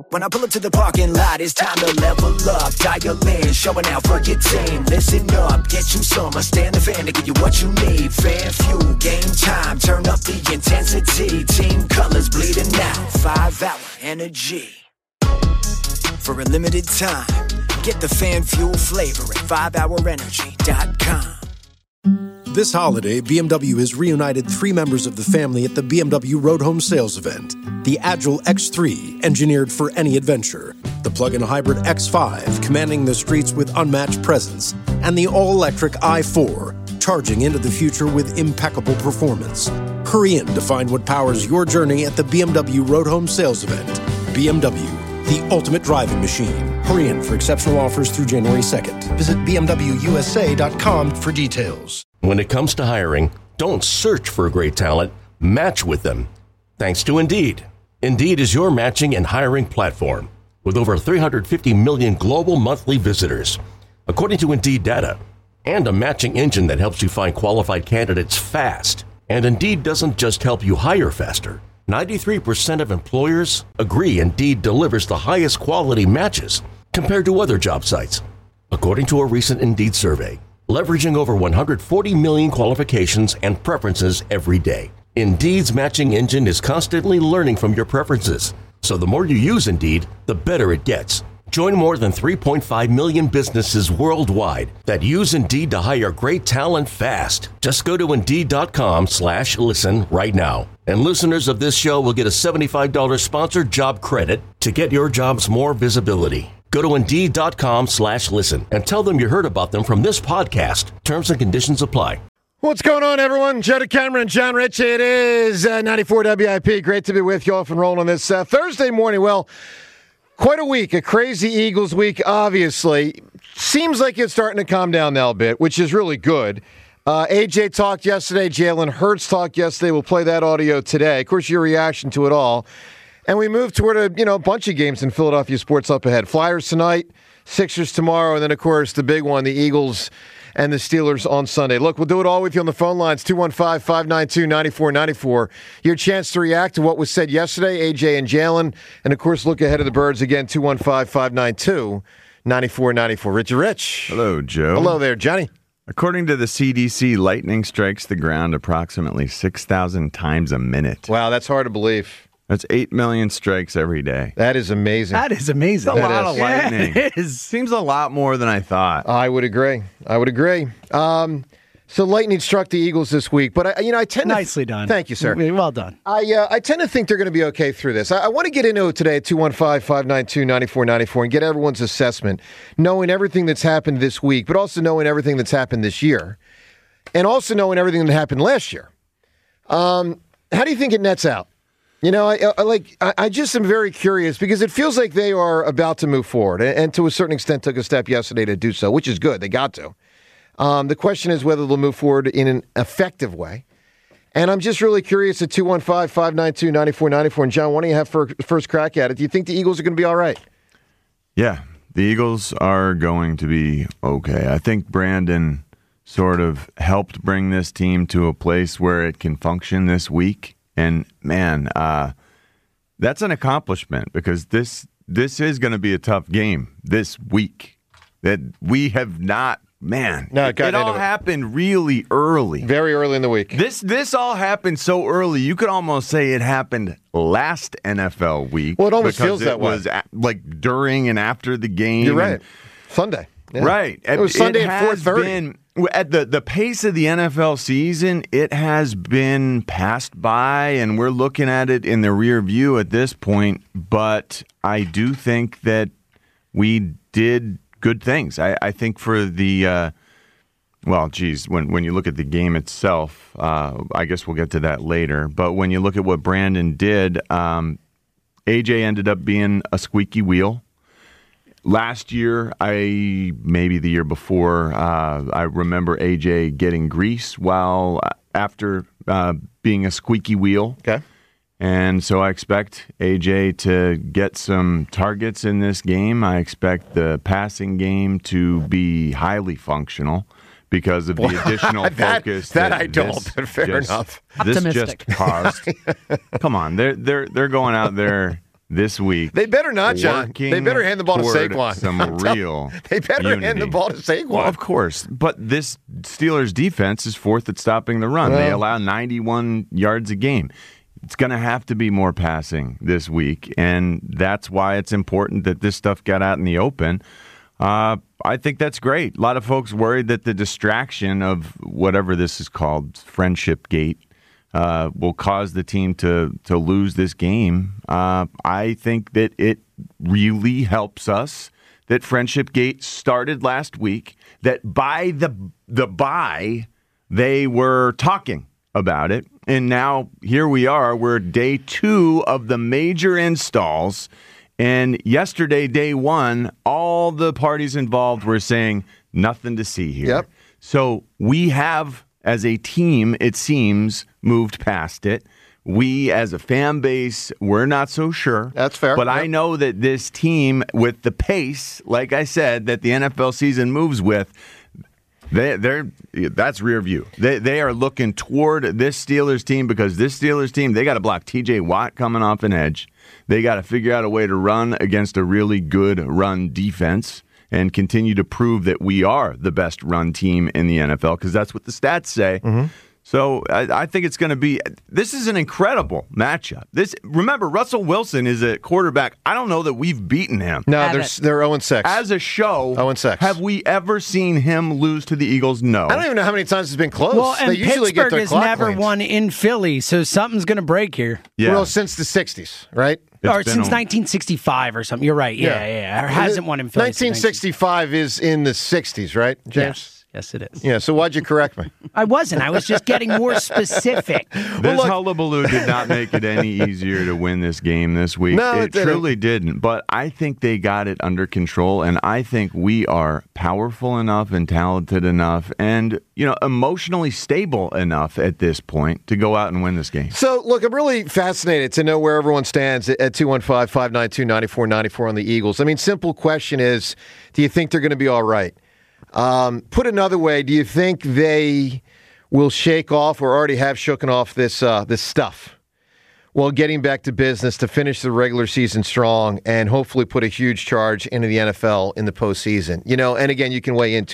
When I pull up to the parking lot, it's time to level up. Dial in, showing out for your team. Listen up, get you some. Stand the fan to give you what you need. Fan fuel, game time, turn up the intensity. Team colors bleeding out, 5-hour energy. For a limited time, get the fan fuel flavor at 5hourenergy.com. This holiday, BMW has reunited 3 members of the family at the BMW Road Home Sales Event. The Agile X3, engineered for any adventure. The plug-in hybrid X5, commanding the streets with unmatched presence. And the all-electric i4, charging into the future with impeccable performance. Hurry in to find what powers your journey at the BMW Road Home Sales Event. BMW, the ultimate driving machine. Hurry in for exceptional offers through January 2nd. Visit BMWUSA.com for details. When it comes to hiring, don't search for great talent, match with them. Thanks to Indeed. Indeed is your matching and hiring platform with over 350 million global monthly visitors, according to Indeed data, and a matching engine that helps you find qualified candidates fast. And Indeed doesn't just help you hire faster. 93% of employers agree Indeed delivers the highest quality matches compared to other job sites, according to a recent Indeed survey. Leveraging over 140 million qualifications and preferences every day. Indeed's matching engine is constantly learning from your preferences, so the more you use Indeed, the better it gets. Join more than 3.5 million businesses worldwide that use Indeed to hire great talent fast. Just go to Indeed.com/listen right now. And listeners of this show will get a $75 sponsored job credit to get your jobs more visibility. Go to Indeed.com/listen and tell them you heard about them from this podcast. Terms and conditions apply. What's going on, everyone? Joe DeCamera and John Ritchie. It is 94 WIP. Great to be with you off and rolling on this Thursday morning. Well, quite a week, a crazy Eagles week, obviously. Seems like it's starting to calm down now a bit, which is really good. AJ talked yesterday. Jalen Hurts talked yesterday. We'll play that audio today. Of course, your reaction to it all. And we move toward a bunch of games in Philadelphia sports up ahead. Flyers tonight, Sixers tomorrow, and then, of course, the big one, the Eagles and the Steelers on Sunday. Look, we'll do it all with you on the phone lines, 215-592-9494. Your chance to react to what was said yesterday, AJ and Jalen. And, of course, look ahead of the Birds again, 215-592-9494. Richie Rich. Hello, Joe. Hello there, Johnny. According to the CDC, lightning strikes the ground approximately 6,000 times a minute. Wow, that's hard to believe. That's 8 million strikes every day. That is amazing. That is amazing. That's a lot of lightning. Yeah, it is. Seems a lot more than I thought. I would agree. So lightning struck the Eagles this week, but I tend to nicely done. Thank you, sir. Well done. I tend to think they're going to be okay through this. I want to get into it today at 215-592-9494 and get everyone's assessment, knowing everything that's happened this week, but also knowing everything that's happened this year, and also knowing everything that happened last year. How do you think it nets out? I just am very curious because it feels like they are about to move forward and to a certain extent took a step yesterday to do so, which is good. They got to. The question is whether they'll move forward in an effective way. And I'm just really curious at 215-592-9494. And John, why don't you have first crack at it? Do you think the Eagles are going to be all right? Yeah, the Eagles are going to be okay. I think Brandon sort of helped bring this team to a place where it can function this week. And, man, that's an accomplishment because this is going to be a tough game this week that we have not, it all happened really early. Very early in the week. This all happened so early, you could almost say it happened last NFL week. Well, it almost feels that way. Because it was like during and after the game. You're right. Sunday. Yeah. Right. It was Sunday at 4:30. At the pace of the NFL season, it has been passed by, and we're looking at it in the rear view at this point. But I do think that we did good things. I think for the when you look at the game itself, I guess we'll get to that later. But when you look at what Brandon did, AJ ended up being a squeaky wheel. Last year, maybe the year before, I remember AJ getting grease after being a squeaky wheel. Okay. And so I expect AJ to get some targets in this game. I expect the passing game to be highly functional because of the additional focus. That I don't, but fair enough. This just caused. Come on, they're going out there this week. They better not, John. They better hand the ball to Saquon. They better unity. hand the ball to Saquon. Well, of course. But this Steelers defense is fourth at stopping the run. They allow 91 yards a game. It's going to have to be more passing this week, and that's why it's important that this stuff got out in the open. I think that's great. A lot of folks worried that the distraction of whatever this is called, Friendship Gate, will cause the team to lose this game. I think that it really helps us that Friendship Gate started last week, that by the bye, they were talking about it. And now here we are. We're day 2 of the major installs. And yesterday, day 1, all the parties involved were saying nothing to see here. Yep. So we have, as a team, it seems, moved past it. We, as a fan base, we're not so sure. That's fair. But I know that this team, with the pace, like I said, that the NFL season moves with, that's rear view. They are looking toward this Steelers team, because this Steelers team, they got to block T.J. Watt coming off an edge. They got to figure out a way to run against a really good run defense and continue to prove that we are the best run team in the NFL, because that's what the stats say. Mm-hmm. So I think it's going to be – this is an incredible matchup. Remember, Russell Wilson is a quarterback. I don't know that we've beaten him. No, they're 0-6. As a show, 0-6. Have we ever seen him lose to the Eagles? No. I don't even know how many times it's been close. Well, and they usually get their Pittsburgh has clock never claims. won in Philly, so something's going to break here. Yeah. Well, since the 60s, right? Or since 1965 or something. You're right. Yeah. Or hasn't won in Philly. 1965 is in the 60s, right, James? Yes, it is. Yeah, so why'd you correct me? I wasn't. I was just getting more specific. This hullabaloo did not make it any easier to win this game this week. No, it truly didn't. But I think they got it under control, and I think we are powerful enough and talented enough and, emotionally stable enough at this point to go out and win this game. So, look, I'm really fascinated to know where everyone stands at 215-592-9494 on the Eagles. I mean, simple question is, do you think they're going to be all right? Put another way, do you think they will shake off or already have shooken off this stuff while getting back to business to finish the regular season strong and hopefully put a huge charge into the NFL in the postseason? And again, you can weigh in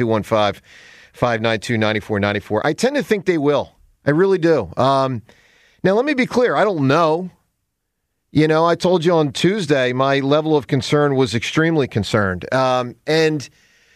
215-592-9494. I tend to think they will. I really do. Now, let me be clear. I don't know. I told you on Tuesday my level of concern was extremely concerned. And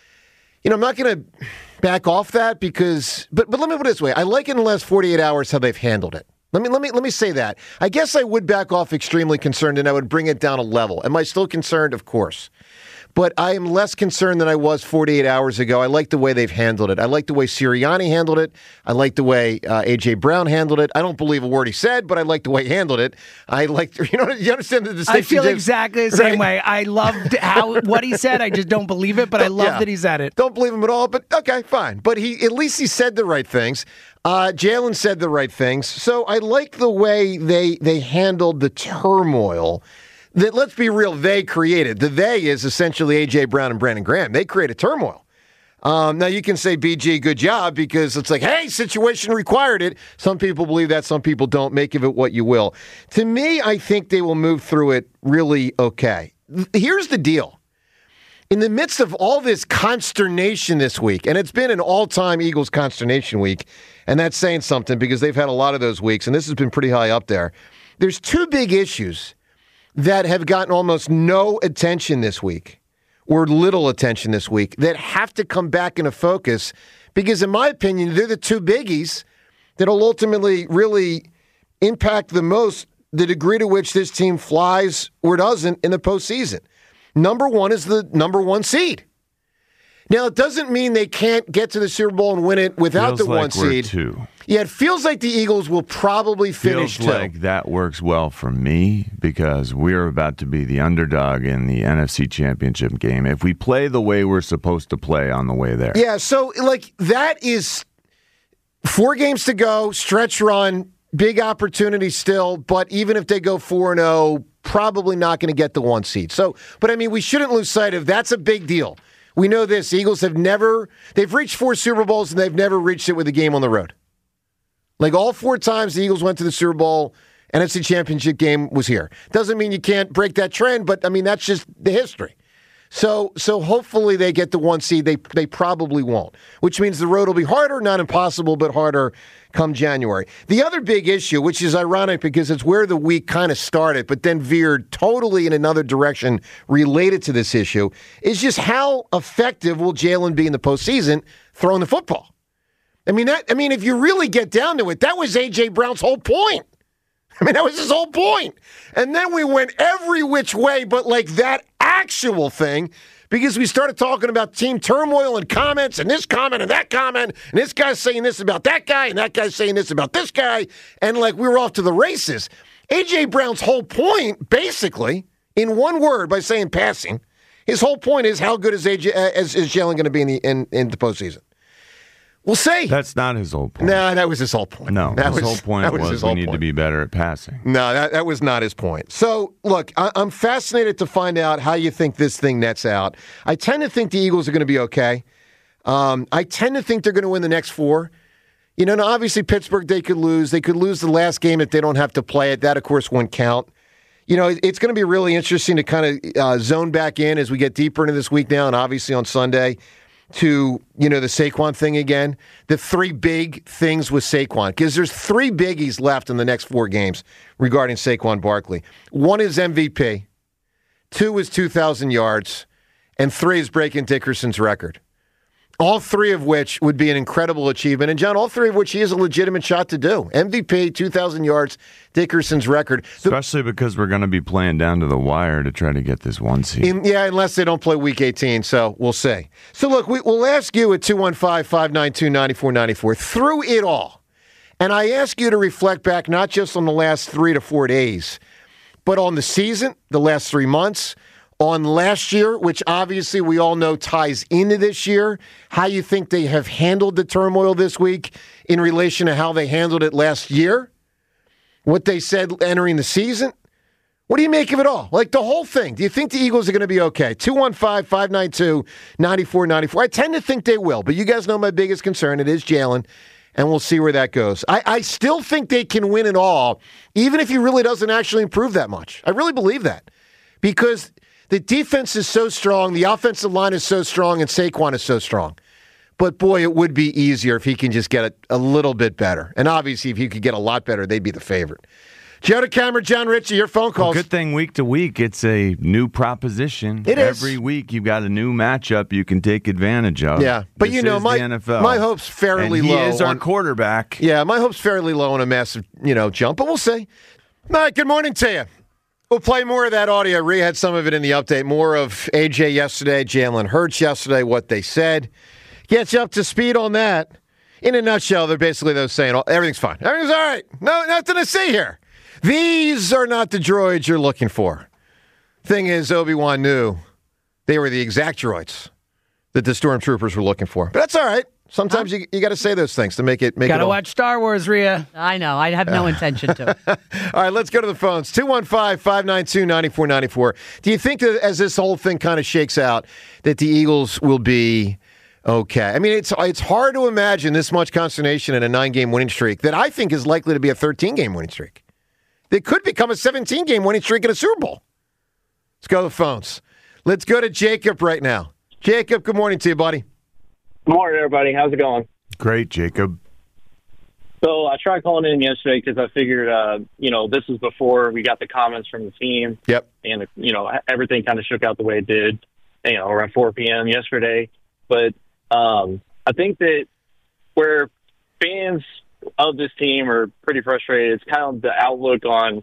I'm not going to back off that because, but let me put it this way. I like in the last 48 hours how they've handled it. Let me say that. I guess I would back off extremely concerned and I would bring it down a level. Am I still concerned? Of course. But I am less concerned than I was 48 hours ago. I like the way they've handled it. I like the way Sirianni handled it. I like the way A.J. Brown handled it. I don't believe a word he said, but I like the way he handled it. I like, you understand the distinction? I feel exactly the same way. I loved what he said. I just don't believe it, but I love that he said it. Don't believe him at all, but okay, fine. But at least he said the right things. Jalen said the right things. So I like the way they handled the turmoil that, let's be real, they created. The they is essentially A.J. Brown and Brandon Graham. They created turmoil. Now, you can say, BG, good job, because it's like, hey, situation required it. Some people believe that. Some people don't. Make of it what you will. To me, I think they will move through it really okay. Here's the deal. In the midst of all this consternation this week, and it's been an all-time Eagles consternation week, and that's saying something because they've had a lot of those weeks, and this has been pretty high up there. There's two big issues that have gotten almost no attention this week, or little attention this week, that have to come back into focus because, in my opinion, they're the two biggies that will ultimately really impact the most the degree to which this team flies or doesn't in the postseason. Number one is the number 1 seed. Now, it doesn't mean they can't get to the Super Bowl and win it without the 1 seed. Two. Yeah, it feels like the Eagles will probably finish Feels like that works well for me because we're about to be the underdog in the NFC Championship game if we play the way we're supposed to play on the way there. Yeah, so that is 4 games to go, stretch run, big opportunity still, but even if they go 4-0, probably not going to get the 1 seed. So, but I mean, we shouldn't lose sight of that's a big deal. We know this. Eagles they've reached 4 Super Bowls and they've never reached it with a game on the road. All 4 times the Eagles went to the Super Bowl NFC Championship game was here. Doesn't mean you can't break that trend, but, I mean, that's just the history. So hopefully they get the 1 seed. They probably won't, which means the road will be harder, not impossible, but harder come January. The other big issue, which is ironic because it's where the week kind of started, but then veered totally in another direction related to this issue, is just how effective will Jalen be in the postseason throwing the football? I mean, if you really get down to it, that was A.J. Brown's whole point. I mean, that was his whole point. And then we went every which way but like that actual thing because we started talking about team turmoil and comments and this comment and that comment and this guy's saying this about that guy and that guy's saying this about this guy. And like we were off to the races. A.J. Brown's whole point, basically, in one word by saying passing, his whole point is how good is Jalen going to be in the postseason? We'll see. That's not his whole point. No, that was his whole point. No, his whole point was we need to be better at passing. No, that was not his point. So, look, I'm fascinated to find out how you think this thing nets out. I tend to think the Eagles are going to be okay. I tend to think they're going to win the next 4. You know, now obviously Pittsburgh, they could lose. They could lose the last game if they don't have to play it. That, of course, won't count. You know, it's going to be really interesting to kind of zone back in as we get deeper into this week now, and obviously on Sunday, to, you know, the Saquon thing again. The 3 big things with Saquon, because there's 3 biggies left in the next 4 games regarding Saquon Barkley. 1 is MVP, 2 is 2,000 yards, and 3 is breaking Dickerson's record. All 3 of which would be an incredible achievement. And, John, all 3 of which he has a legitimate shot to do. MVP, 2,000 yards, Dickerson's record. Especially because we're going to be playing down to the wire to try to get this 1 seed. Yeah, unless they don't play Week 18, so we'll see. So, look, we'll ask you at 215-592-9494 through it all. And I ask you to reflect back not just on the last 3 to 4 days, but on the season, the last 3 months, on last year, which obviously we all know ties into this year, how you think they have handled the turmoil this week in relation to how they handled it last year, what they said entering the season. What do you make of it all? Like the whole thing. Do you think the Eagles are going to be okay? 215-592-9494. I tend to think they will, but you guys know my biggest concern. It is Jalen, and we'll see where that goes. I still think they can win it all, even if he really doesn't actually improve that much. I really believe that because the defense is so strong, the offensive line is so strong, and Saquon is so strong. But, boy, it would be easier if he can just get a little bit better. And, obviously, if he could get a lot better, they'd be the favorite. Joe DeCamera, John Ritchie, your phone calls. Well, good thing week to week, it's a new proposition. It is. Every week you've got a new matchup you can take advantage of. Yeah, but this my hope's fairly low. He is our quarterback. Yeah, my hope's fairly low on a massive, jump, but we'll see. All right, good morning to you. We'll play more of that audio. Rhea had some of it in the update. More of AJ yesterday, Jalen Hurts yesterday, what they said. Get you up to speed on that. In a nutshell, they're saying everything's fine. Everything's all right. No, nothing to see here. These are not the droids you're looking for. Thing is, Obi-Wan knew they were the exact droids that the stormtroopers were looking for. But that's all right. Sometimes you got to say those things to make it. Gotta watch Star Wars, Rhea. I know. I have no intention to. All right, let's go to the phones. 215-592-9494. Do you think that as this whole thing kind of shakes out, that the Eagles will be okay? I mean, it's hard to imagine this much consternation in a 9-game winning streak that I think is likely to be a 13-game winning streak. It could become a 17-game winning streak in a Super Bowl. Let's go to the phones. Let's go to Jacob right now. Jacob, good morning to you, buddy. Good morning, everybody. How's it going? Great, Jacob. So I tried calling in yesterday because I figured, this was before we got the comments from the team. Yep. And, everything kind of shook out the way it did, around 4 p.m. yesterday. But I think that where fans of this team are pretty frustrated, it's kind of the outlook on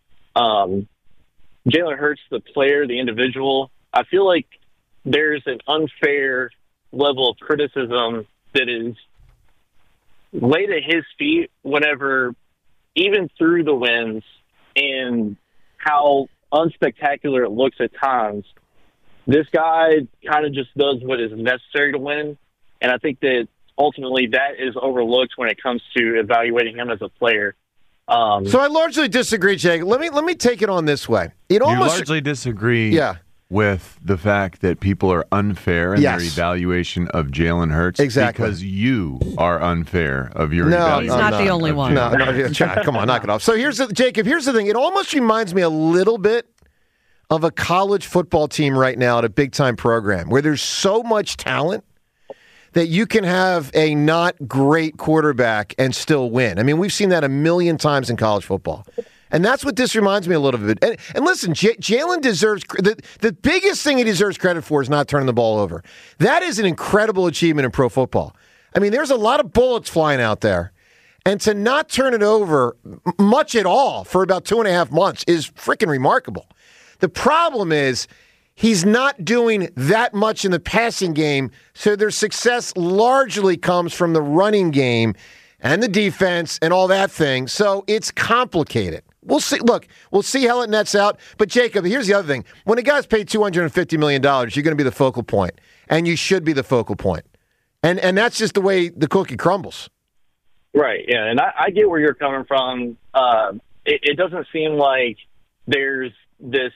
Jalen Hurts, the player, the individual. I feel like there's an unfair level of criticism that is laid at his feet whenever, even through the wins and how unspectacular it looks at times, this guy kind of just does what is necessary to win. And I think that ultimately that is overlooked when it comes to evaluating him as a player. So I largely disagree, Jake. Let me take it on this way. You largely disagree. Yeah. with the fact that people are unfair in their Yes. evaluation of Jalen Hurts. Exactly. Because you are unfair of your evaluation. He's not the only of one. Jalen. No, come on, knock it off. So Jacob, here's the thing. It almost reminds me a little bit of a college football team right now at a big-time program where there's so much talent that you can have a not great quarterback and still win. I mean, we've seen that a million times in college football. And that's what this reminds me a little bit. And listen, Jalen deserves the biggest thing he deserves credit for is not turning the ball over. That is an incredible achievement in pro football. I mean, there's a lot of bullets flying out there. And to not turn it over much at all for about 2.5 months is freaking remarkable. The problem is he's not doing that much in the passing game, so their success largely comes from the running game and the defense and all that thing. So it's complicated. We'll see. Look, we'll see how it nets out. But, Jacob, here's the other thing. When a guy's paid $250 million, you're going to be the focal point, and you should be the focal point. And that's just the way the cookie crumbles. Right, yeah, and I get where you're coming from. It doesn't seem like there's this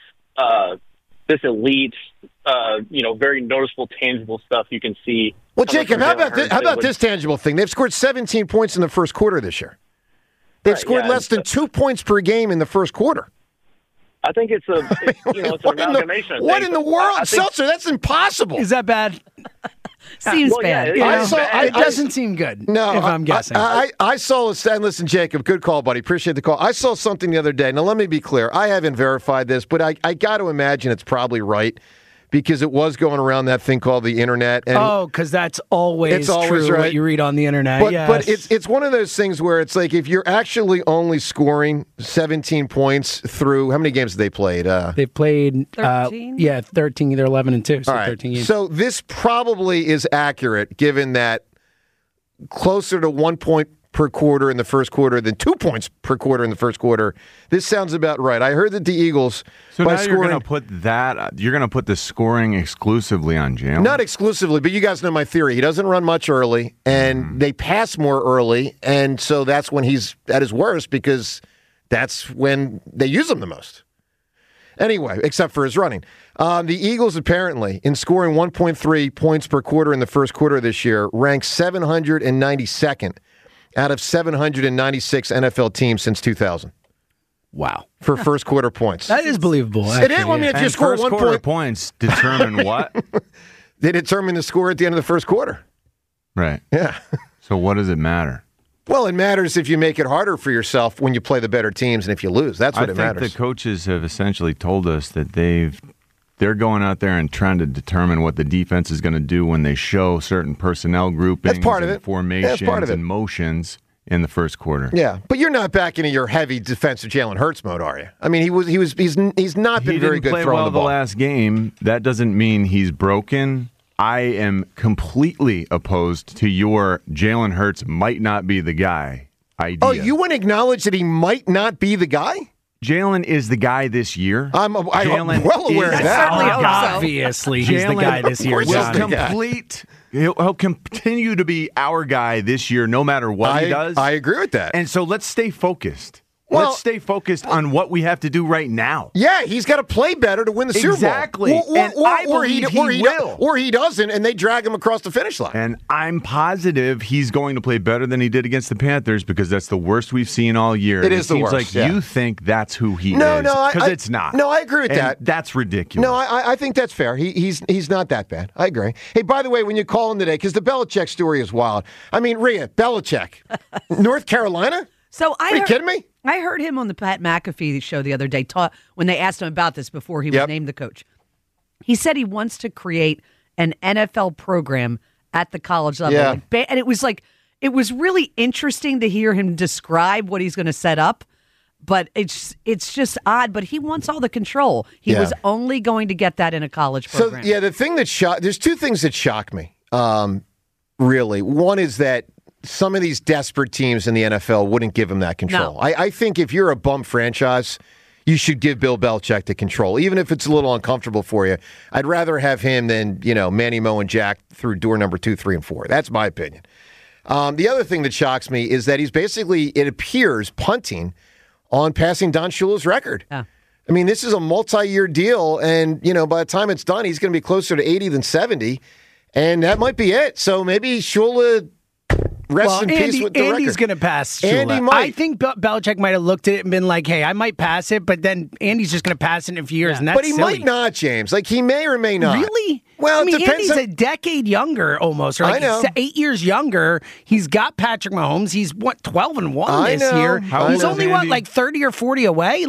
elite, very noticeable, tangible stuff you can see. Well, Jacob, how about this tangible thing? They've scored 17 points in the first quarter this year. They've scored less than 2 points per game in the first quarter. I think it's an amalgamation. What in the world? Seltzer, that's impossible. Is that bad? Seems bad. It doesn't seem good. No, if I'm guessing. I saw and listen, Jacob, good call, buddy. Appreciate the call. I saw something the other day. Now, let me be clear. I haven't verified this, but I got to imagine it's probably right because it was going around that thing called the internet. And because that's always true right. what you read on the internet. But it's one of those things where it's like if you're actually only scoring 17 points through how many games have they played? They've played 13? 13, either 11 and 2, so all right. 13 games. So this probably is accurate given that closer to 1 point per quarter in the first quarter than 2 points per quarter in the first quarter. This sounds about right. I heard that the Eagles So by now scoring, you're going to put the scoring exclusively on Jalen? not exclusively, but you guys know my theory. He doesn't run much early, and they pass more early, and so that's when he's at his worst because that's when they use him the most. Anyway, except for his running. The Eagles apparently, in scoring 1.3 points per quarter in the first quarter this year, ranked 792nd out of 796 NFL teams since 2000. Wow. For first quarter points. That is believable. It is. I mean, if you And score first 1 quarter point, points determine what? they determine the score at the end of the first quarter. Right. Yeah. So what does it matter? Well, it matters if you make it harder for yourself when you play the better teams and if you lose. That's what it matters. I think the coaches have essentially told us that they're going out there and trying to determine what the defense is going to do when they show certain personnel groupings, That's part of and it. formations, That's part of it. and motions in the first quarter. Yeah, but you're not back into your heavy defensive Jalen Hurts mode, are you? I mean, he's not been very good He didn't play throwing well the ball. the last game. That doesn't mean he's broken. I am completely opposed to your Jalen Hurts might not be the guy idea. Oh, you wouldn't acknowledge that he might not be the guy? Jalen is the guy this year. I'm Jalen well aware is- of that. certainly hope so. Obviously, he's the Jalen guy this year, course he's John. the guy. He'll continue to be our guy this year, no matter what he does. I agree with that. And so let's stay focused. Well- Let's stay focused on what we have to do right now. Yeah, he's got to play better to win the Super Bowl. Exactly. And I believe he will. Or he doesn't, and they drag him across the finish line. And I'm positive he's going to play better than he did against the Panthers because that's the worst we've seen all year. It And is the seems worst, like yeah. you think that's who he No, is. no, because I- it's not. no, I agree with And that. That's ridiculous. No, I think that's fair. He's not that bad. I agree. Hey, by the way, when you call him today, because the Belichick story is wild. I mean, Rhea, Belichick, North Carolina? So Are you kidding me? I heard him on the Pat McAfee show the other day when they asked him about this before he was named the coach. He said he wants to create an NFL program at the college level. Yeah. And it was really interesting to hear him describe what he's going to set up. But it's just odd. But he wants all the control. He was only going to get that in a college program. So, the thing that there's two things that shock me, really. One is that some of these desperate teams in the NFL wouldn't give him that control. No. I think if you're a bum franchise, you should give Bill Belichick the control, even if it's a little uncomfortable for you. I'd rather have him than, Manny, Mo, and Jack through door number 2, 3, and 4. That's my opinion. The other thing that shocks me is that he's basically, it appears, punting on passing Don Shula's record. Yeah. I mean, this is a multi-year deal, and, by the time it's done, he's going to be closer to 80 than 70, and that might be it. So maybe Shula rests in peace with the record. Andy's going to pass Shula. Andy might. I think Belichick might have looked at it and been like, hey, I might pass it, but then Andy's just going to pass it in a few years, and that's But he silly. might not, James. Like, he may or may not. Really? Well, I mean, it depends Andy's a decade younger almost, or I know. 8 years younger. He's got Patrick Mahomes. He's, 12-1 this year. He's only, 30 or 40 away?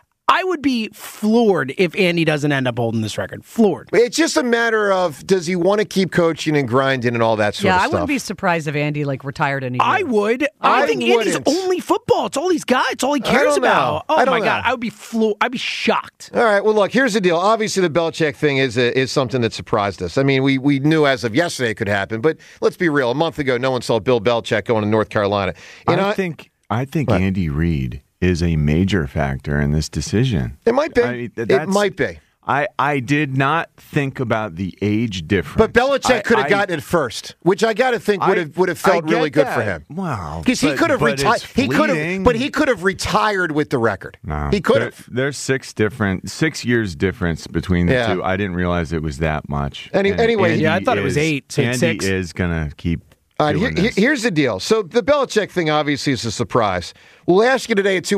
I would be floored if Andy doesn't end up holding this record. Floored. It's just a matter of, does he want to keep coaching and grinding and all that sort of stuff? Yeah, I wouldn't be surprised if Andy retired in a year. I would. I think Andy's only football. It's all he's got. It's all he cares about. Oh my God, I would be I'd be shocked. All right. Well, look. Here's the deal. Obviously, the Belichick thing is something that surprised us. I mean, we knew as of yesterday it could happen, but let's be real. A month ago, no one saw Bill Belichick going to North Carolina. I think Andy Reid is a major factor in this decision. It might be. It might be. I did not think about the age difference. But Belichick could have gotten it first, which I got to think would have felt really good for him. Wow. Because he could have retired. He could have retired with the record. No, he could have. There's 6 years difference between the two. I didn't realize it was that much. Anyway, I thought it was 8. So Andy 6 is going to keep. All right, here's the deal. So the Belichick thing obviously is a surprise. We'll ask you today at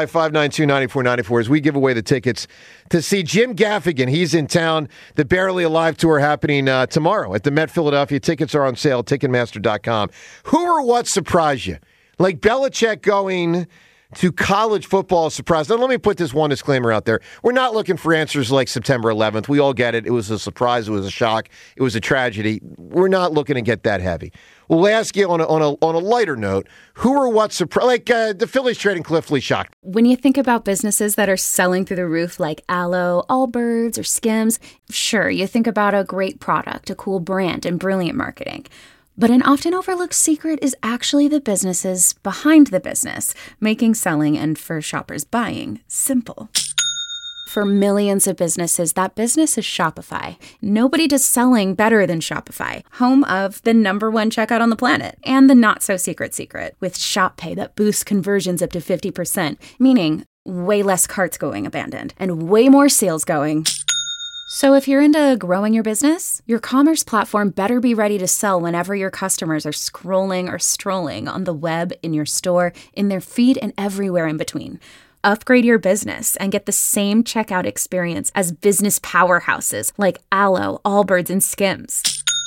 215-592-9494 as we give away the tickets to see Jim Gaffigan. He's in town. The Barely Alive tour happening tomorrow at the Met Philadelphia. Tickets are on sale at Ticketmaster.com. Who or what surprised you? Like Belichick going to college football surprise. Now, let me put this one disclaimer out there. We're not looking for answers like September 11th. We all get it. It was a surprise. It was a shock. It was a tragedy. We're not looking to get that heavy. We'll ask you on a lighter note, who or what surprised, like the Phillies trading Cliff Lee shocked. When you think about businesses that are selling through the roof like Aloe, Allbirds, or Skims, sure, you think about a great product, a cool brand, and brilliant marketing. But an often overlooked secret is actually the businesses behind the business, making selling and for shoppers buying simple. For millions of businesses, that business is Shopify. Nobody does selling better than Shopify, home of the #1 checkout on the planet and the not-so-secret with Shop Pay that boosts conversions up to 50%, meaning way less carts going abandoned and way more sales going. So if you're into growing your business, your commerce platform better be ready to sell whenever your customers are scrolling or strolling on the web, in your store, in their feed, and everywhere in between. Upgrade your business and get the same checkout experience as business powerhouses like Aloe, Allbirds, and Skims.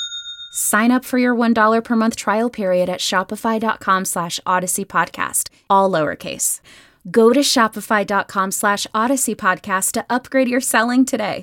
Sign up for your $1 per month trial period at shopify.com/Odyssey Podcast, all lowercase. Go to shopify.com/Odyssey Podcast to upgrade your selling today.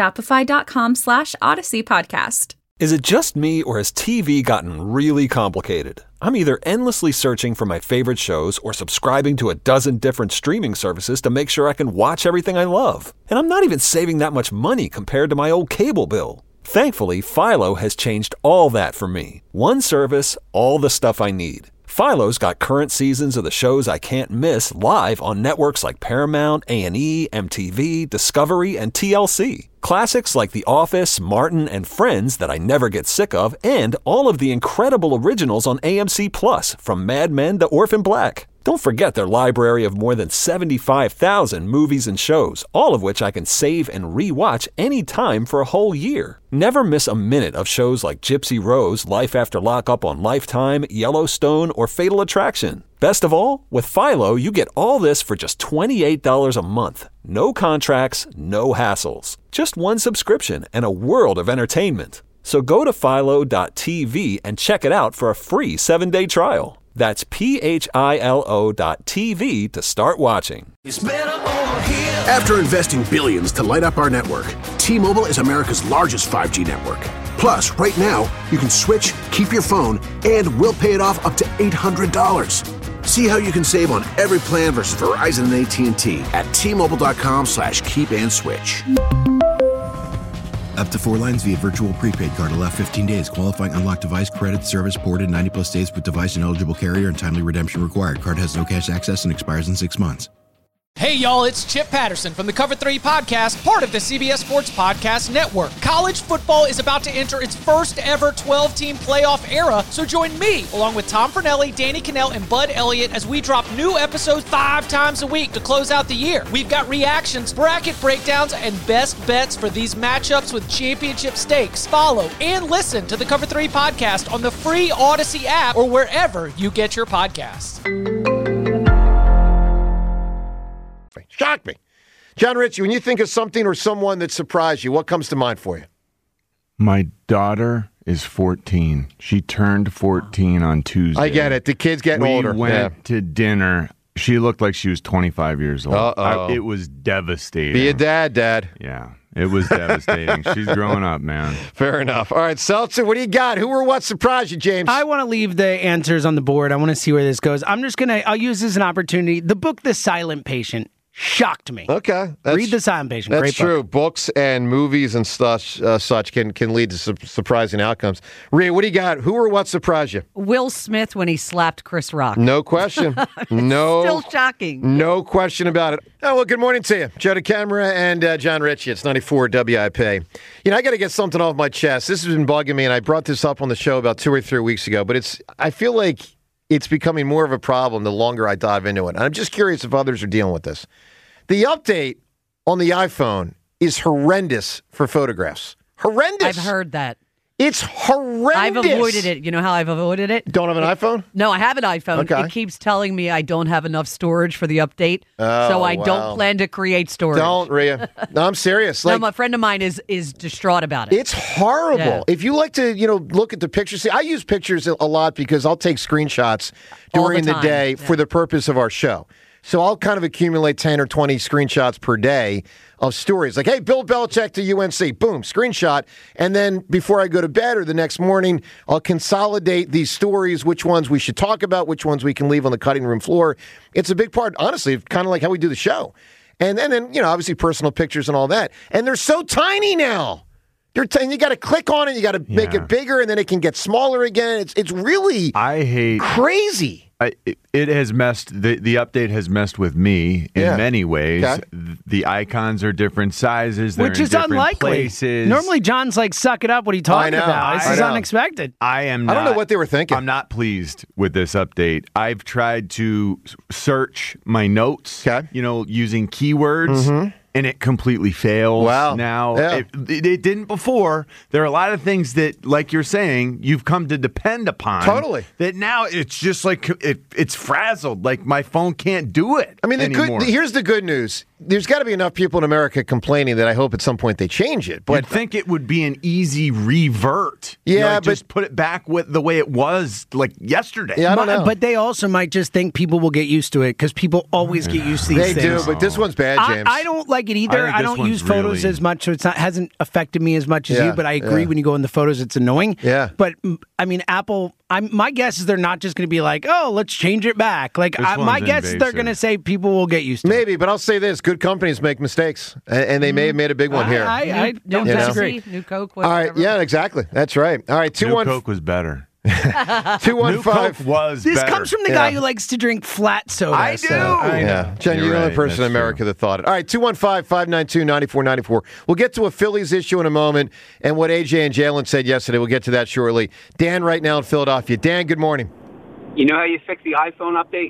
Shopify.com/Odyssey Podcast. Is it just me, or has TV gotten really complicated? I'm either endlessly searching for my favorite shows or subscribing to a dozen different streaming services to make sure I can watch everything I love. And I'm not even saving that much money compared to my old cable bill. Thankfully, Philo has changed all that for me. One service, all the stuff I need. Philo's got current seasons of the shows I can't miss live on networks like Paramount, A&E, MTV, Discovery, and TLC. Classics like The Office, Martin, and Friends that I never get sick of, and all of the incredible originals on AMC Plus, from Mad Men to Orphan Black. Don't forget their library of more than 75,000 movies and shows, all of which I can save and re-watch anytime for a whole year. Never miss a minute of shows like Gypsy Rose, Life After Lockup on Lifetime, Yellowstone, or Fatal Attraction. Best of all, with Philo, you get all this for just $28 a month. No contracts, no hassles. Just one subscription and a world of entertainment. So go to philo.tv and check it out for a free 7-day trial. That's philo.tv to start watching. After investing billions to light up our network, T-Mobile is America's largest 5G network. Plus, right now, you can switch, keep your phone, and we'll pay it off up to $800. See how you can save on every plan versus Verizon and AT&T at T-Mobile.com/keep-and-switch. Up to 4 lines via virtual prepaid card. Allow 15 days. Qualifying unlocked device credit service ported 90-plus days with device and eligible carrier and timely redemption required. Card has no cash access and expires in 6 months. Hey, y'all, it's Chip Patterson from the Cover 3 Podcast, part of the CBS Sports Podcast Network. College football is about to enter its first ever 12-team playoff era, so join me, along with Tom Fornelli, Danny Cannell, and Bud Elliott, as we drop new episodes 5 times a week to close out the year. We've got reactions, bracket breakdowns, and best bets for these matchups with championship stakes. Follow and listen to the Cover 3 Podcast on the free Odyssey app or wherever you get your podcasts. Shocked me. John Ritchie, when you think of something or someone that surprised you, what comes to mind for you? My daughter is 14. She turned 14 on Tuesday. I get it. The kid's getting older. We went to dinner. She looked like she was 25 years old. It was devastating. Be a dad. Yeah, it was devastating. She's growing up, man. Fair enough. All right, Seltzer, what do you got? Who or what surprised you, James? I want to leave the answers on the board. I want to see where this goes. I'll use this as an opportunity. The book, The Silent Patient, shocked me. Okay. Read The Silent Patient. That's Great true. book. Books and movies and such can lead to surprising outcomes. Rhea, what do you got? Who or what surprised you? Will Smith when he slapped Chris Rock. No question. Still shocking. No question about it. Oh, well, good morning to you. Joe DeCamara and John Ritchie. It's 94 WIP. I got to get something off my chest. This has been bugging me, and I brought this up on the show about 2 or 3 weeks ago, but I feel like it's becoming more of a problem the longer I dive into it. And I'm just curious if others are dealing with this. The update on the iPhone is horrendous for photographs. Horrendous. I've heard that. It's horrendous. I've avoided it. You know how I've avoided it? Don't have an iPhone? No, I have an iPhone. Okay. It keeps telling me I don't have enough storage for the update, so I don't plan to create storage. Don't, Rhea. No, I'm serious. No, my friend of mine is distraught about it. It's horrible. Yeah. If you like to, look at the pictures. See, I use pictures a lot because I'll take screenshots during the day for the purpose of our show. So I'll kind of accumulate 10 or 20 screenshots per day of stories. Like, hey, Bill Belichick to UNC. Boom, screenshot. And then before I go to bed or the next morning, I'll consolidate these stories, which ones we should talk about, which ones we can leave on the cutting room floor. It's a big part, honestly, kind of like how we do the show. And then obviously personal pictures and all that. And they're so tiny now. You got to click on it. You got to make it bigger, and then it can get smaller again. It's really crazy. It has messed. The update has messed with me in many ways. Okay. The icons are different sizes, which is unlikely. Places. Normally, John's like, "Suck it up." What are you talking about? This is unexpected. I don't know what they were thinking. I'm not pleased with this update. I've tried to search my notes, using keywords. And it completely fails now. Yeah. It didn't before. There are a lot of things that, like you're saying, you've come to depend upon. Totally. That now it's just like it's frazzled. Like my phone can't do it anymore. Here's the good news. There's got to be enough people in America complaining that I hope at some point they change it. But You'd think it would be an easy revert. Yeah, but just put it back with the way it was like yesterday. Yeah, I don't know. But they also might just think people will get used to it because people always get used to these things. They do, but this one's bad, James. I don't like it either. I don't use photos as much, so hasn't affected me as much as you. But I agree when you go in the photos, it's annoying. Yeah. But I mean, Apple. My guess is they're not just going to be like, oh, let's change it back. Like my guess is they're going to say people will get used to it. Maybe, but I'll say this: good companies make mistakes, and they may have made a big one here. I don't disagree. New Coke. All right, yeah, exactly. That's right. All right, New Coke was better. 215 New Coke was This better. comes from the guy who likes to drink flat soda. I do. Jen, you're the only person in America that thought it. All right, 215-592-9494. We'll get to a Phillies issue in a moment and what AJ and Jalen said yesterday. We'll get to that shortly. Dan right now in Philadelphia. Dan, good morning. You know how you fix the iPhone update?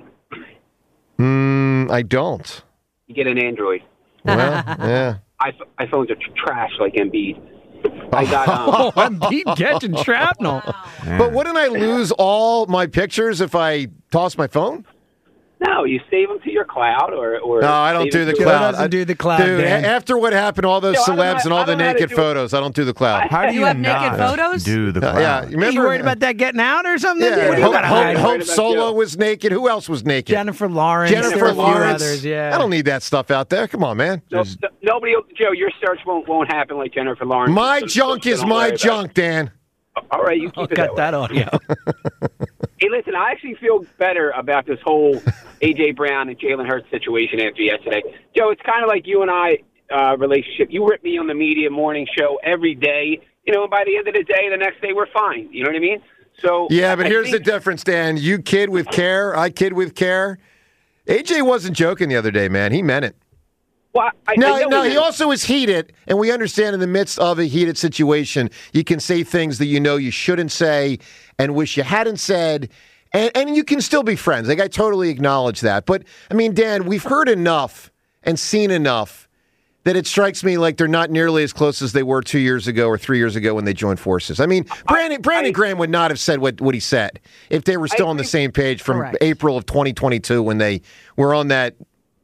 I don't. You get an Android. Well, yeah. iPhones are trash like Embiid. I got Embiid catching shrapnel. But wouldn't I lose all my pictures if I toss my phone? No, you save them to your cloud or no, I don't do the cloud. Doesn't do the cloud, dude. Dan. After what happened, all those celebs and all the naked photos, I don't do the cloud. How do you have not naked photos? do the cloud? Yeah, Are you worried about that getting out or something? Yeah, What do you gotta hide? Hope Solo was naked. Who else was naked? Jennifer Lawrence. There were Jennifer a few Lawrence. others, yeah. I don't need that stuff out there. Come on, man. Nobody, Joe. Your search won't happen like Jennifer Lawrence. My junk is my junk, Dan. All right, you keep it cut that way. audio. Hey, listen, I actually feel better about this whole A.J. Brown and Jalen Hurts situation after yesterday. Joe, it's kind of like you and I relationship. You rip me on the media morning show every day, and by the end of the day, the next day, we're fine. You know what I mean? So yeah, but here's the difference, Dan. You kid with care, I kid with care. AJ wasn't joking the other day, man. He meant it. Well, he also was heated, and we understand in the midst of a heated situation, you can say things that you know you shouldn't say and wish you hadn't said, and you can still be friends. Like, I totally acknowledge that. But, I mean, Dan, we've heard enough and seen enough that it strikes me like they're not nearly as close as they were 2 years ago or 3 years ago when they joined forces. I mean, Brandon Graham would not have said what he said if they were still on the same page from April of 2022 when they were on that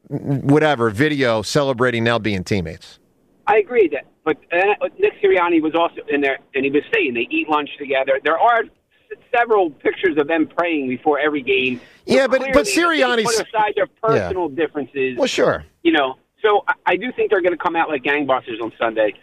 video celebrating now being teammates. I agree that, but Nick Sirianni was also in there, and he was saying they eat lunch together. There are several pictures of them praying before every game. Yeah, but Sirianni's put aside their personal differences. Well, sure. So I do think they're going to come out like gangbusters on Sunday.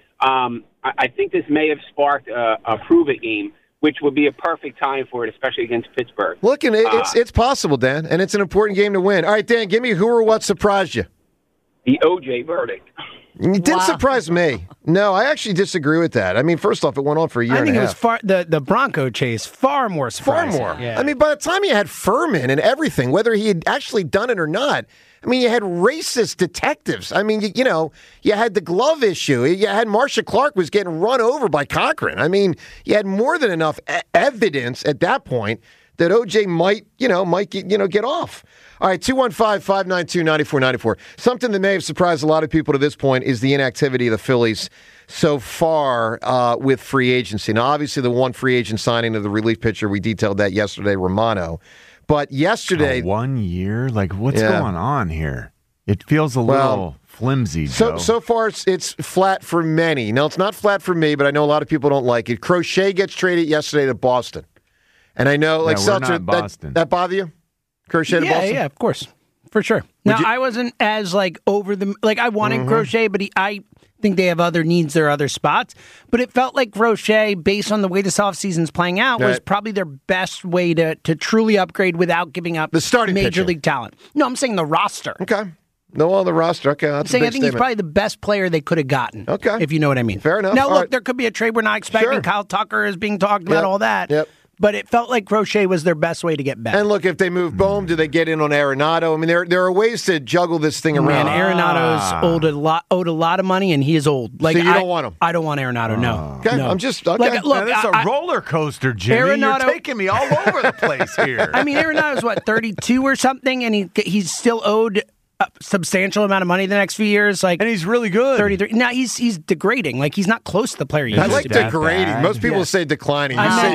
I think this may have sparked a prove-it game, which would be a perfect time for it, especially against Pittsburgh. Look, and it's possible, Dan, and it's an important game to win. All right, Dan, give me who or what surprised you. The OJ verdict. It didn't surprise me. No, I actually disagree with that. I mean, first off, it went on for a year and a half. I think it was the Bronco chase far more surprising. Far more. Yeah. I mean, by the time you had Furman and everything, whether he had actually done it or not, I mean, you had racist detectives. I mean, you had the glove issue. You had Marcia Clark was getting run over by Cochran. I mean, you had more than enough evidence at that point that OJ might get off. All right, 215-592-9494. Something that may have surprised a lot of people to this point is the inactivity of the Phillies so far with free agency. Now, obviously, the one free agent signing of the relief pitcher, we detailed that yesterday, Romano. But yesterday... 1 year? Like, what's going on here? It feels a little flimsy, Joe. So far, it's flat for many. Now, it's not flat for me, but I know a lot of people don't like it. Crochet gets traded yesterday to Boston. And I know, like, Seltzer, that bother you? Crochet to Boston? Yeah, of course. For sure. Now, I wasn't as, over the... I wanted Crochet, but I think they have other needs or other spots. But it felt like Crochet, based on the way this offseason's playing out, was probably their best way to truly upgrade without giving up the starting major league talent. No, I'm saying the roster. Okay. No on the roster. Okay, that's I'm saying I think he's probably the best player they could have gotten. Okay. If you know what I mean. Fair enough. Now, look, there could be a trade we're not expecting. Sure. Kyle Tucker is being talked about, all that. Yep. But it felt like Crochet was their best way to get back. And look, if they move Bohm, do they get in on Arenado? I mean, there are ways to juggle this thing around. Man, Arenado's owed a lot of money, and he is old. So you don't want him? I don't want Arenado, no. Okay, no. I'm just... Okay. Look, it's a roller coaster, Jimmy. You're taking me all over the place here. I mean, Arenado's, 32 or something, and he's still owed a substantial amount of money the next few years. And he's really good. 33. Now he's degrading. He's not close to the player he used to be. I like degrading. Most people say declining. I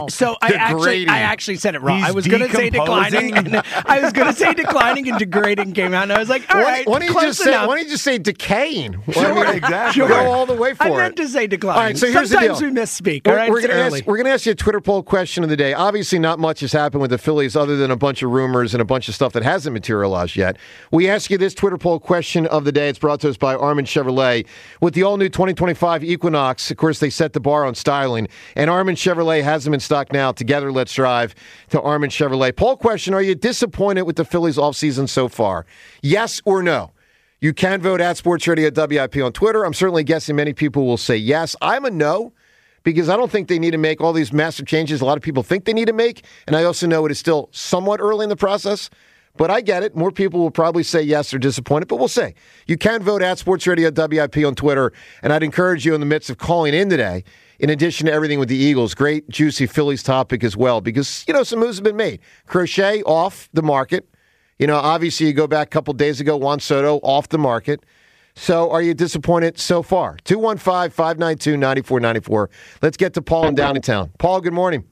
actually said it wrong. I was going to say declining. I was going to say declining, and degrading came out, and I was like, all right, why don't you just say decaying? Sure, exactly. Go all the way for it. I meant to say declining. All right, so here's Sometimes the deal. we misspeak. All right, we're going to ask you a Twitter poll question of the day. Obviously, not much has happened with the Phillies other than a bunch of rumors and a bunch of stuff that hasn't materialized yet. We ask you this Twitter poll question of the day. It's brought to us by Armin Chevrolet. With the all-new 2025 Equinox, of course, they set the bar on styling, and Armin Chevrolet has them in stock now. Together, let's drive to Armin Chevrolet. Poll question, are you disappointed with the Phillies offseason so far? Yes or no? You can vote at Sports Radio WIP on Twitter. I'm certainly guessing many people will say yes. I'm a no, because I don't think they need to make all these massive changes a lot of people think they need to make, and I also know it is still somewhat early in the process. But I get it. More people will probably say yes or disappointed, but we'll see. You can vote at Sports Radio WIP on Twitter, and I'd encourage you in the midst of calling in today, in addition to everything with the Eagles, great, juicy Phillies topic as well, because, some moves have been made. Crochet off the market. Obviously you go back a couple days ago, Juan Soto off the market. So are you disappointed so far? 215-592-9494. Let's get to Paul in Downtown. Paul, good morning.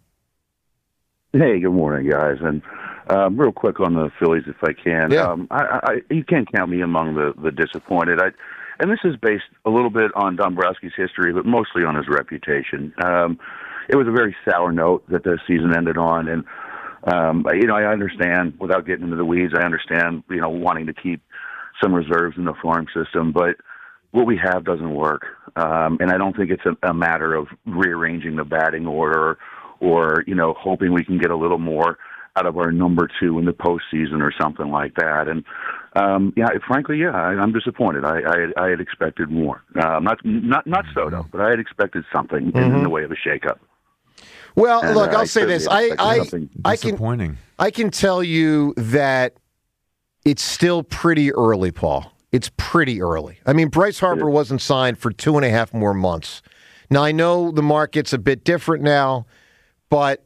Hey, good morning, guys. And real quick on the Phillies, if I can. Yeah. You can't count me among the disappointed. And this is based a little bit on Dombrowski's history, but mostly on his reputation. It was a very sour note that the season ended on. And, I understand, without getting into the weeds, I understand, wanting to keep some reserves in the farm system. But what we have doesn't work. And I don't think it's a matter of rearranging the batting order or hoping we can get a little more out of our number two in the postseason or something like that. And frankly, I'm disappointed. I had expected more. Not Soto, but I had expected something in the way of a shakeup. Well, and, look, I'll say this: I disappointing. I can tell you that it's still pretty early, Paul. It's pretty early. I mean, Bryce Harper wasn't signed for 2.5 more months. Now, I know the market's a bit different now, but,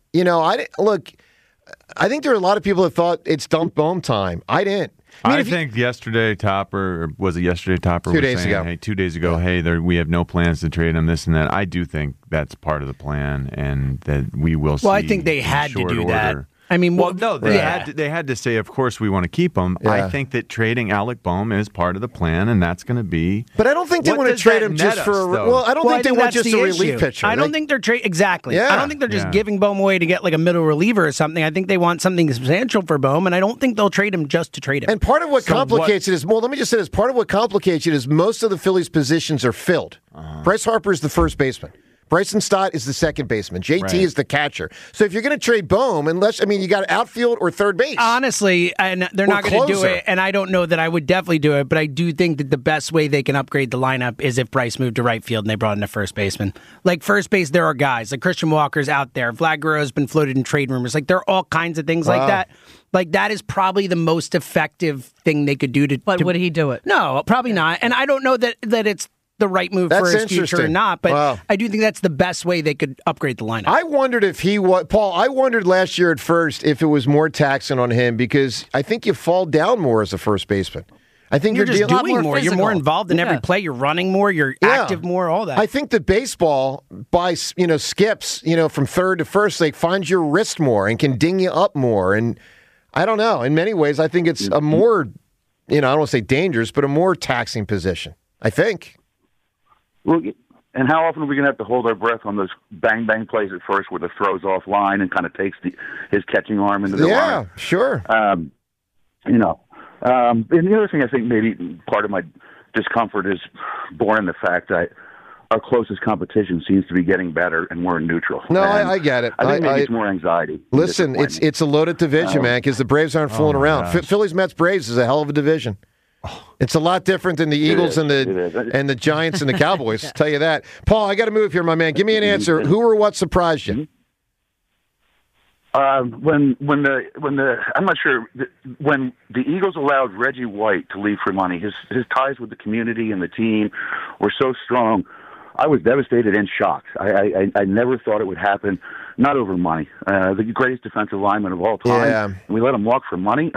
I think there are a lot of people that thought it's dump Bohm time. I didn't. I think yesterday Topper, was it yesterday Topper? 2 days ago. Hey, 2 days ago, we have no plans to trade him, this and that. I do think that's part of the plan, and that we will see. Well, I think they had to do that. I mean, they had to say, of course, we want to keep him. Yeah. I think that trading Alec Bohm is part of the plan, and that's going to be. But I don't think they want to trade him just for. I don't think they want just a relief pitcher. I don't think they're exactly. Yeah. I don't think they're just giving Bohm away to get like a middle reliever or something. I think they want something substantial for Bohm, and I don't think they'll trade him just to trade him. And part of what complicates it is, let me just say this: part of what complicates it is most of the Phillies' positions are filled. Bryce Harper is the first baseman. Bryson Stott is the second baseman. JT is the catcher. So if you're going to trade Bohm, you got outfield or third base. Honestly, and they're not going to do it, and I don't know that I would definitely do it, but I do think that the best way they can upgrade the lineup is if Bryce moved to right field and they brought in a first baseman. Like first base, there are guys. Like Christian Walker's out there. Vlad Guerrero's been floated in trade rumors. Like there are all kinds of things like that. Like that is probably the most effective thing they could do to. But would he do it? No, probably not. And I don't know that it's the right move for his future or not, but I do think that's the best way they could upgrade the lineup. I wondered if Paul, I wondered last year at first if it was more taxing on him because I think you fall down more as a first baseman. I think you're just doing more. You're more involved in every play. You're running more. You're active more. All that. I think the baseball by skips from third to first finds your wrist more and can ding you up more. And I don't know. In many ways, I think it's a more I don't want to say dangerous, but a more taxing position. I think. Well, and how often are we going to have to hold our breath on those bang-bang plays at first where the throw's offline and kind of takes his catching arm into the line? Yeah, sure. And the other thing I think maybe part of my discomfort is born in the fact that our closest competition seems to be getting better and we're neutral. No, I get it. I think maybe it's more anxiety. Listen, it's a loaded division, man, because the Braves aren't fooling around. Phillies, Mets, Braves is a hell of a division. It's a lot different than the Eagles and the Giants and the Cowboys. I'll tell you that. Paul, I got to move here, my man. Give me an answer. Who or what surprised you? When I'm not sure when the Eagles allowed Reggie White to leave for money, his ties with the community and the team were so strong. I was devastated and shocked. I never thought it would happen. Not over money. The greatest defensive lineman of all time. Yeah. We let him walk for money.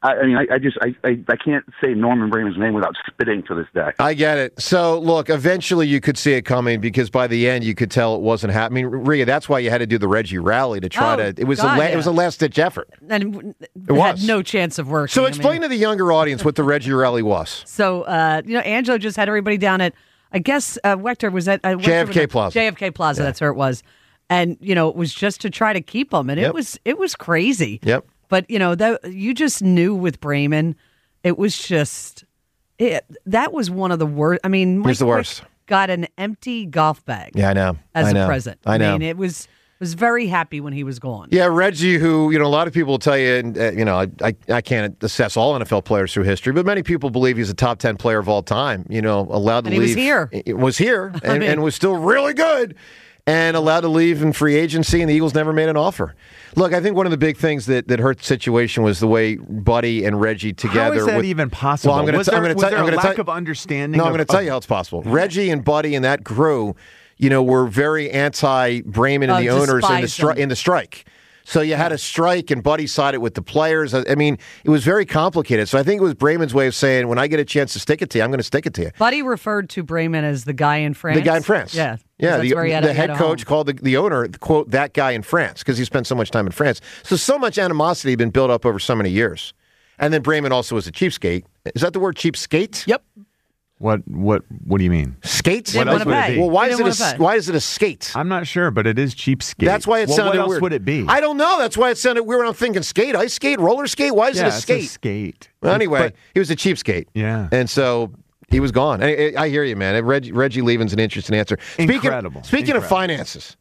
I can't say Norman Bremen's name without spitting to this day. I get it. So, look, eventually you could see it coming because by the end you could tell it wasn't happening. Rhea, that's why you had to do the Reggie rally to try to. It was it was a last-ditch effort. And it had no chance of working. So explain to the younger audience what the Reggie rally was. So, Angelo just had everybody down at, I guess, Wechter was at JFK Plaza. JFK Plaza, that's where it was. And, it was just to try to keep him. And it was crazy. Yep. But, you just knew with Bremen, it was just, that was one of the worst. I mean, Mike the worst. Got an empty golf bag. Yeah, I know. As a present. I know. I mean, it was very happy when he was gone. Yeah, Reggie, who, a lot of people will tell you, and, I can't assess all NFL players through history, but many people believe he's a top 10 player of all time, allowed to leave. He was here. It was here and was still really good. And allowed to leave in free agency, and the Eagles never made an offer. Look, I think one of the big things that hurt the situation was the way Buddy and Reggie together. How is that even possible? Well, was there a lack of understanding? No, I'm going to tell you how it's possible. Reggie and Buddy and that crew, were very anti-Bremen and the owners in the strike. So you had a strike, and Buddy sided with the players. I mean, it was very complicated. So I think it was Bremen's way of saying, when I get a chance to stick it to you, I'm going to stick it to you. Buddy referred to Bremen as the guy in France. The guy in France. Yeah. Yeah, the head coach called the owner, quote, that guy in France, because he spent so much time in France. So much animosity had been built up over so many years. And then Bremen also was a cheapskate. Is that the word, cheapskate? Yep. What do you mean? Skate? What else would it be? Well, why is it a skate? I'm not sure, but it is cheapskate. That's why it sounded weird. What else would it be? I don't know. That's why it sounded weird when I'm thinking skate, ice skate, roller skate. Why is it a skate? It's a skate. Well, anyway, he was a cheapskate. Yeah. And so he was gone. I hear you, man. Reggie leaving's an interesting answer. Incredible. Speaking of finances.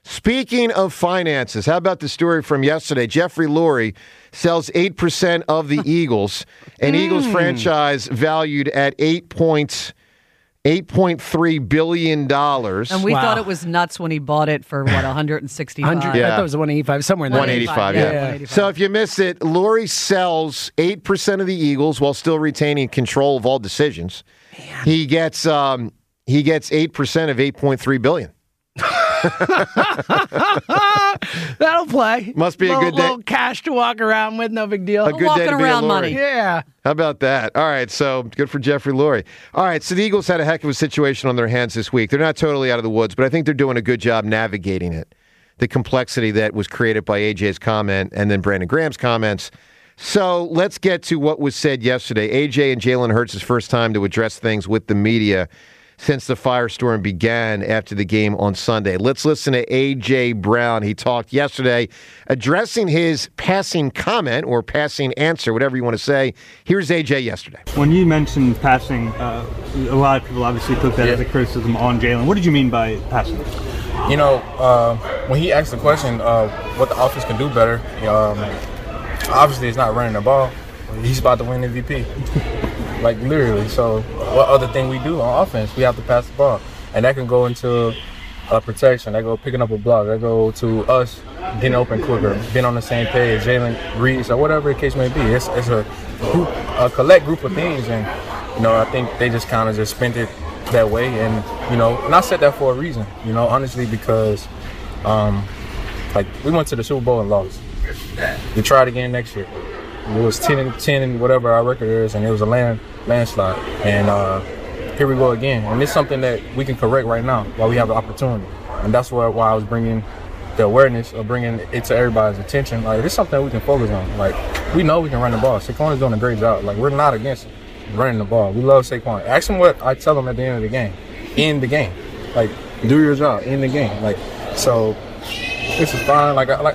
How about the story from yesterday? Jeffrey Lurie sells 8% of the Eagles, an Eagles franchise valued at $8.2 $8.3 billion. And we thought it was nuts when he bought it for, 165? I thought it was 185, somewhere in there. 185, yeah. 185. So if you missed it, Lurie sells 8% of the Eagles while still retaining control of all decisions. Man. He gets 8% of $8.3 billion. That'll play. Must be a good day. Little cash to walk around with, no big deal. A good walking day to be around money. Yeah. How about that? All right, so good for Jeffrey Lurie. All right, so the Eagles had a heck of a situation on their hands this week. They're not totally out of the woods, but I think they're doing a good job navigating it. The complexity that was created by AJ's comment and then Brandon Graham's comments. So let's get to what was said yesterday. AJ and Jalen Hurts' first time to address things with the media since the firestorm began after the game on Sunday. Let's listen to A.J. Brown. He talked yesterday addressing his passing comment or passing answer, whatever you want to say. Here's A.J. yesterday. When you mentioned passing, a lot of people obviously took that as a criticism on Jalen. What did you mean by passing? When he asked the question what the offense can do better, obviously it's not running the ball. He's about to win MVP. Like, literally. So what other thing we do on offense? We have to pass the ball. And that can go into protection. That go picking up a block. That go to us getting open quicker, being on the same page, Jalen Reeves, or whatever the case may be. It's a collect group of things. And, I think they just kind of just spent it that way. And, and I said that for a reason, honestly, because, we went to the Super Bowl and lost. We tried again next year. It was 10 and whatever our record is, and it was a landslide. And here we go again. And it's something that we can correct right now while we have an opportunity. And that's why I was bringing the awareness of bringing it to everybody's attention. Like, it's something we can focus on. Like, we know we can run the ball. Saquon is doing a great job. Like, we're not against running the ball. We love Saquon. Ask him what I tell him at the end of the game. End the game. Like, do your job. End the game. Like, so this is fine.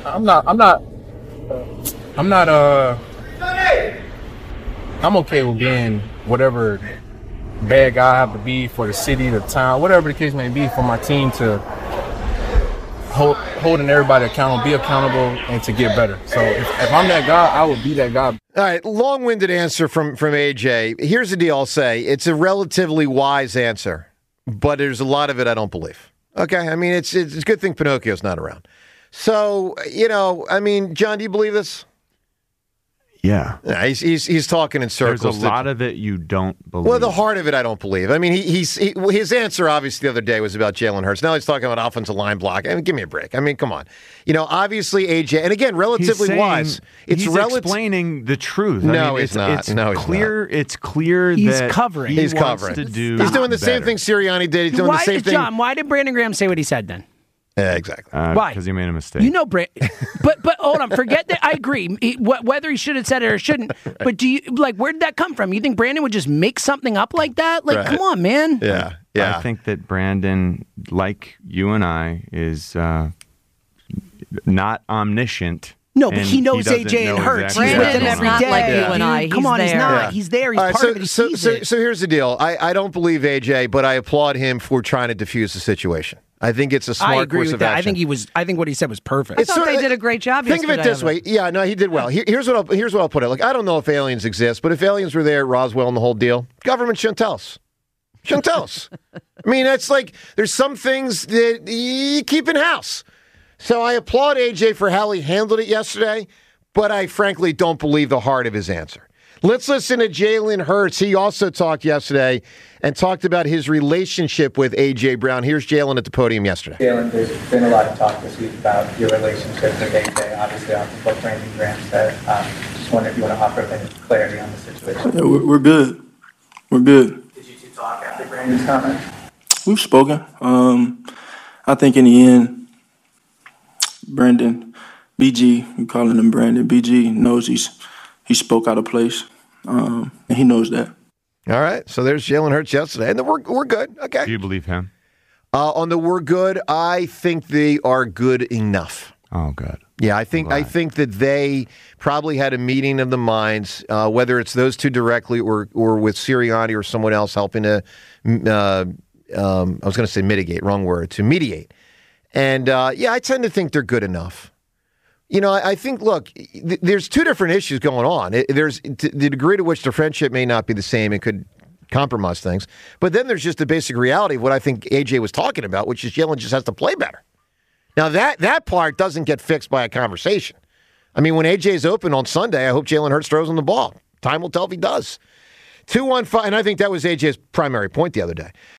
I'm okay with being whatever bad guy I have to be for the city, the town, whatever the case may be, for my team to holding everybody accountable, be accountable, and to get better. So if I'm that guy, I will be that guy. All right, long-winded answer from AJ. Here's the deal I'll say. It's a relatively wise answer, but there's a lot of it I don't believe. Okay? I mean, it's a good thing Pinocchio's not around. So, John, do you believe this? Yeah. He's talking in circles. There's a lot of it you don't believe. Well, the heart of it I don't believe. I mean, his answer obviously the other day was about Jalen Hurts. Now he's talking about offensive line block. I mean, give me a break. I mean, come on. Obviously AJ, and again, relatively wise. He's explaining the truth. He's not. It's clear he's that covering. He's covering. He's doing the same thing Sirianni did. He's doing the same thing. John, why did Brandon Graham say what he said then? Yeah, exactly. Why? Because he made a mistake. But hold on. Forget that. I agree. Whether he should have said it or shouldn't. But do you where did that come from? You think Brandon would just make something up like that? Like, Come on, man. Yeah. I think that Brandon, like you and I, is not omniscient. No, but he knows AJ and Hurts. Exactly. Brandon is not like you and I. Come on, he's not. He's there. He's part of it. So here's the deal. I don't believe AJ, but I applaud him for trying to diffuse the situation. I think it's a smart course of action. I think what he said was perfect. I thought they did a great job. Think of it this way. Yeah, no, he did well. Here's what I'll put it. Like, I don't know if aliens exist, but if aliens were there at Roswell and the whole deal, government shouldn't tell us. Shouldn't tell us. I mean, that's like there's some things that you keep in house. So I applaud AJ for how he handled it yesterday, but I frankly don't believe the heart of his answer. Let's listen to Jalen Hurts. He also talked yesterday and talked about his relationship with A.J. Brown. Here's Jalen at the podium yesterday. Jalen, there's been a lot of talk this week about your relationship with A.J., obviously off of what Brandon Graham said. Just wondering if you want to offer any clarity on the situation. Yeah, we're good. We're good. Did you two talk after Brandon's comment? We've spoken. I think in the end, Brandon, BG, we're calling him Brandon, BG knows he spoke out of place. And he knows that. All right. So there's Jalen Hurts yesterday. And we're good. Okay. Do you believe him? On the we're good, I think they are good enough. Oh, good. Yeah, I think that they probably had a meeting of the minds, whether it's those two directly or with Sirianni or someone else helping to, I was going to say mitigate, wrong word, to mediate. And, I tend to think they're good enough. I think, look, there's two different issues going on. There's the degree to which the friendship may not be the same and could compromise things. But then there's just the basic reality of what I think AJ was talking about, which is Jalen just has to play better. Now, that part doesn't get fixed by a conversation. I mean, when AJ's open on Sunday, I hope Jalen Hurts throws him the ball. Time will tell if he does. 215, and I think that was AJ's primary point the other day.